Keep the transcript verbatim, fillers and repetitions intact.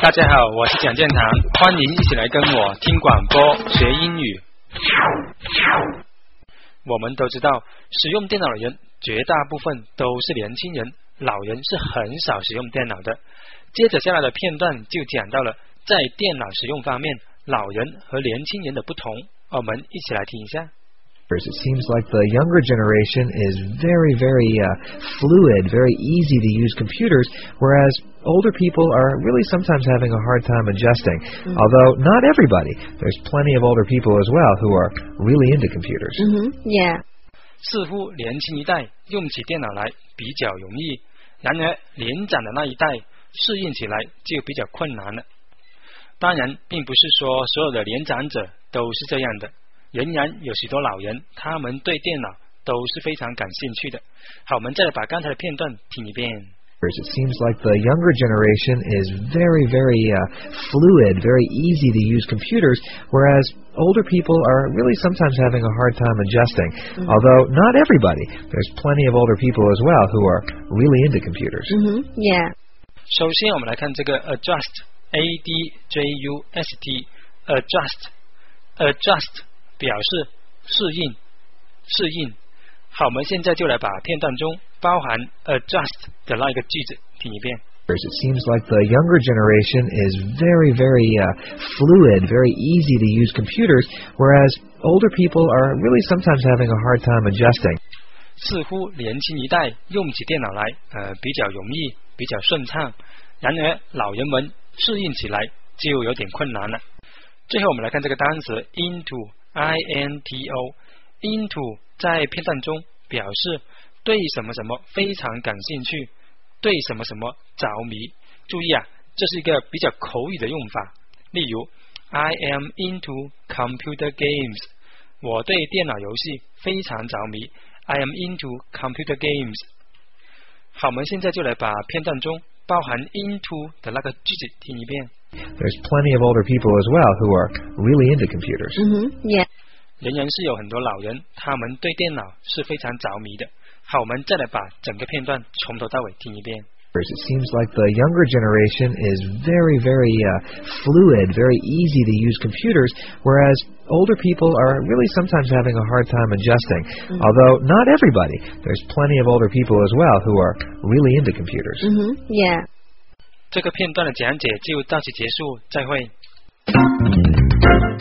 大家好，我是蒋建堂，欢迎一起来跟我听广播学英语。我们都知道，使用电脑的人绝大部分都是年轻人，老人是很少使用电脑的。接着下来的片段就讲到了在电脑使用方面，老人和年轻人的不同，我们一起来听一下。 It seems like the younger generation is very, very uh, fluid, very easy to use computers, whereas older people are really sometimes having a hard time adjusting. Mm-hmm. Although not everybody. There's plenty of older people as well who are really into computers. Mm-hmm. Yeah. 似乎年轻一代用起电脑来比较容易，然而年长的那一代适应起来就比较困难了。当然，并不是说所有的年长者都是这样的。仍然有许多老人，他们对电脑都是非常感兴趣的。好，我们再来把刚才的片段听一遍。 It seems like the younger generation is very, very uh, fluid, very easy to use computers, whereas older people are really sometimes having a hard time adjusting. Mm-hmm. Although not everybody. There's plenty of older people as well who are really into computers. Mm-hmm. Yeah. 首先我们来看这个 adjust, A D J U S T, adjust, adjust。表示适应，适应。好，我们现在就来把片段中包含 adjust 的那一个句子听一遍。 It seems like the younger generation is very, very uh, fluid, very easy to use computers, whereas older people are really sometimes having a hard time adjusting. 似乎年轻一代用起电脑来，呃，比较容易，比较顺畅。然而老人们适应起来就有点困难了。最后我们来看这个单词 into。I N T O into 在片段中表示对什么什么非常感兴趣，对什么什么着迷。注意啊，这是一个比较口语的用法。例如 I am into computer games， 我对电脑游戏非常着迷。I am into computer games。 好，我们现在就来把片段中包含 into 的那个句子听一遍。 There's plenty of older people as well who are really into computers. Mm-hmm. Yeah. 仍然是有很多老人，他们对电脑是非常着迷的。好，我们再来把整个片段从头到尾听一遍。 It seems like the younger generation is very, very uh, fluid, very easy to use computers, whereas older people are really sometimes having a hard time adjusting. Mm-hmm. Although not everybody. There's plenty of older people as well who are really into computers. Mm-hmm. Yeah. 这个片段的讲解就到此结束，再会。